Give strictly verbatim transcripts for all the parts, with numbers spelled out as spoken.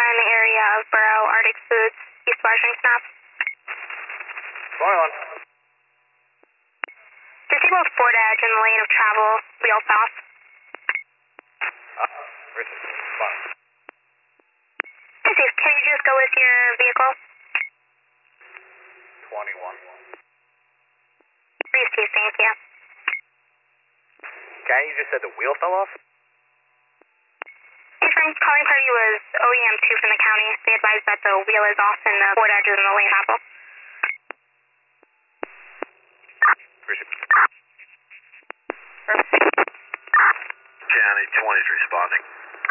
ten, area of Borough, Arctic Foods, East Washington. twenty-one. Disabled Ford Edge in the lane of travel, wheel south. Uh, Richard, fine. Steve, can you just go with your vehicle? twenty-one. Receive, thank you. Guy, you just said the wheel fell off? Hey, friend, calling party was O E M two from the county. They advised that the wheel is off and the Ford Edge is in the lane of travel. Richard. County twenty is responding.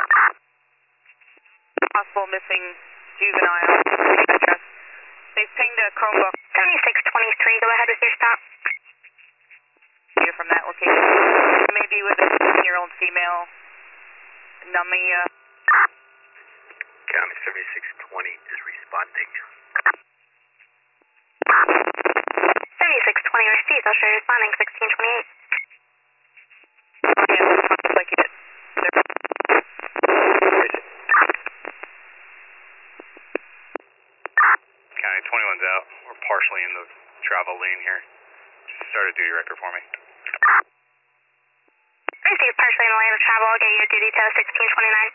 Possible missing juvenile address. They've pinged a Chromebook. seventy-six twenty-three, go ahead with your stop. Data from that location. Maybe with a fifteen-year-old female. Numia. County seventy-six twenty is responding. seventy-six twenty received, I'll show you responding, sixteen twenty-eight. Yeah, looks like it. County twenty-one's out. We're partially in the travel lane here. Just start a duty record for me. Received, partially in the lane of travel, I'll get you a duty to sixteen twenty-nine.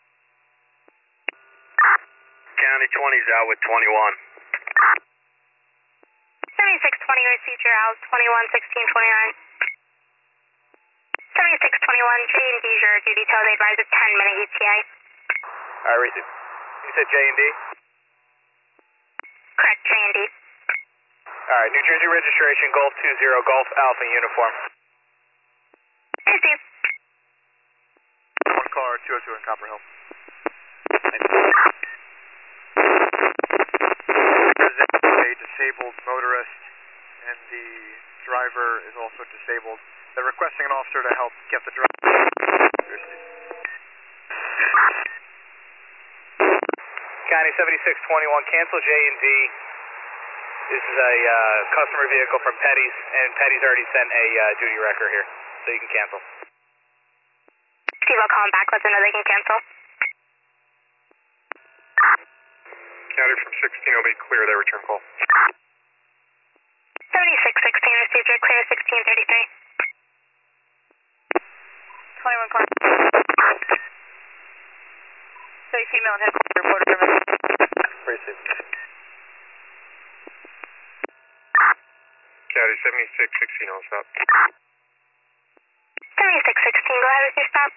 County twenty is out with twenty-one. seventy-six twenty received, your out, twenty-one sixteen twenty-nine. seventy-six twenty-one, J and D, your duty till they advise a ten minute E T A. Alright, Richard. You said J and D? Correct, J and D. Alright, New Jersey registration, Golf two zero, Golf Alpha uniform. Hey, Steve. One car, two oh two in Copper Hill. There's a disabled motorist, and the driver is also disabled. They're requesting an officer to help get the driver. County seventy-six twenty-one, cancel J and D. This is a uh, customer vehicle from Petty's, and Petty's already sent a uh, duty record here, so you can cancel. Steve, I'll call him back, let them know they can cancel. County from sixteen will be clear their return call. seventy-six sixteen received, your clear sixteen thirty-three. twenty-one car. Say female and headquarters reporter from Received. County seventy-six sixteen on stop. seventy-six sixteen, go ahead with your stop.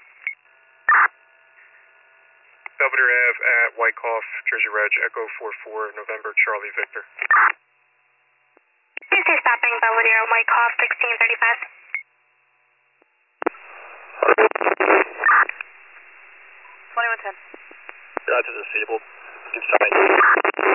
Belvedere Ave at Wyckoff, Jersey Reg, Echo four four, November, Charlie Victor. Please stay stopping, Belvedere, Wyckoff, sixteen thirty-five. twenty-one ten. Roger, disabled. Inside.